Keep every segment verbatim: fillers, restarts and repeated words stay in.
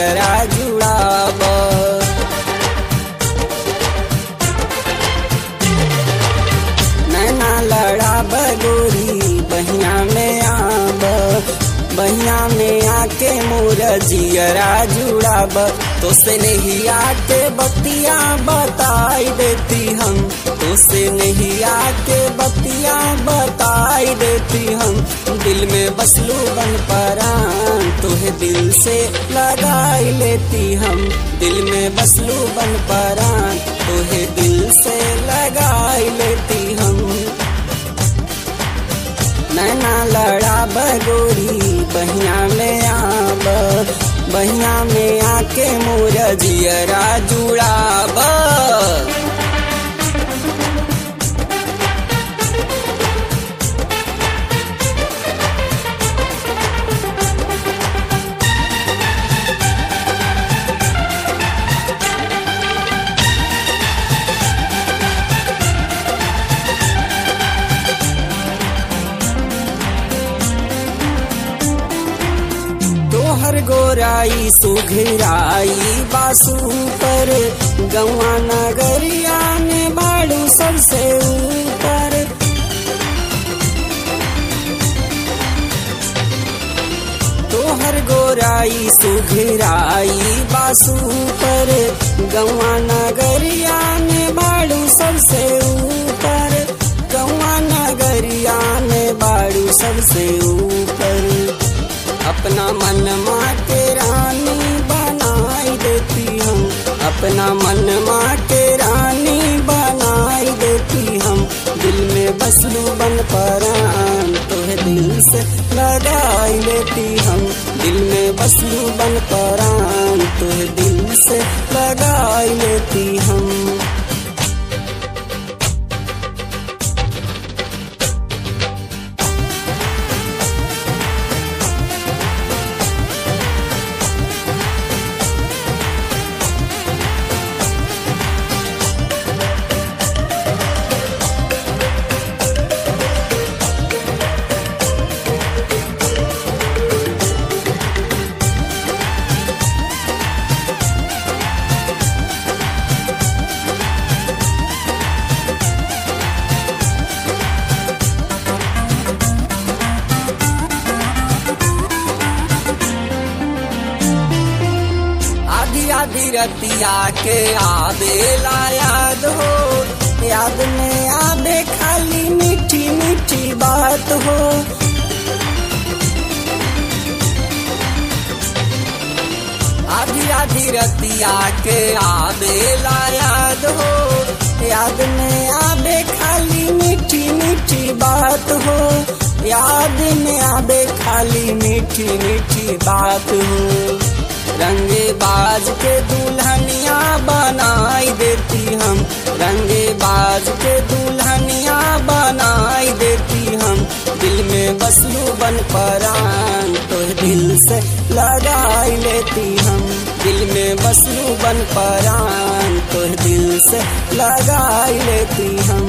जियरा जुड़ाब। नैना लड़ाब गोरी बहिया में आब, बहिया में आके मोर जियरा जुड़ाब। तो से नहीं आके बतिया बताई देती हम, तो से नहीं आके बतिया बताई देती हम। दिल में बसलू बन परान तोहे दिल से लगाई लेती हम, दिल में बसलू बन परान तोहे दिल से लगाई लेती हम। नैना लड़ाब गोरी बहिया में आब, बहिया में आके मोर जियरा जुड़ाब। तोहर गोराई सुघराई बासु पर, गौआ नगरिया में बाड़ू सबसे ऊपर। तोहर गोराई सुघराई बासु पर, गौआ नगरिया में बाड़ू सबसे ऊपर। गौआ नगरिया में बाड़ू सबसे ऊपर। अपना मन माँ के रानी बनाई देती हम, अपना मन माँ के रानी बनाई देती हम। दिल में बसलू बन परान तोहे दिल से लगाई लेती हम, दिल में बसलू बन परान तोहे दिल से लगाई लेती हम। आधी रतिया के आवेला याद हो, याद में आवे खाली मीठी मीठी बात हो। आधी आधी रतिया के आवेला याद हो, याद में आवे खाली मीठी मीठी बात हो। याद में आवे खाली मीठी मीठी बात हो। रंगे बाज के दुल्हनिया बनाई देती हम, रंगे बाज के दुल्हनिया बनाई देती हम। दिल में बसलू बन परान तोहे दिल से लगाई लेती हम, दिल में बसलू बन परान तोहे दिल से लगाई लेती हम।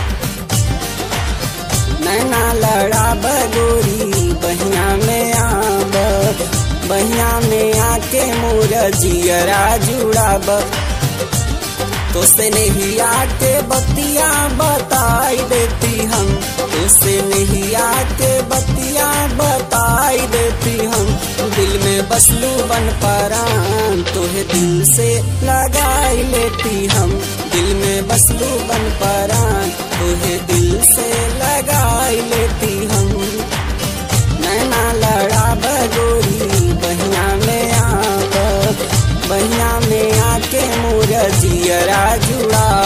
नैना लड़ाब गोरी बहिया में आब, बहिया में आके मोर जियरा जुड़ाब। तो से नहीं आके बतिया बताई देती हम, तो से नहीं आके बतिया बताई देती हम। दिल में बसलू बन परान तोहे दिल से लगाई लेती हम, दिल में बसलू बन परान तोहे दिल से लगाई लेती हम। नैना लड़ाब गोरी बहिया में आब, बहिया में आके मोर जियरा जुड़ा।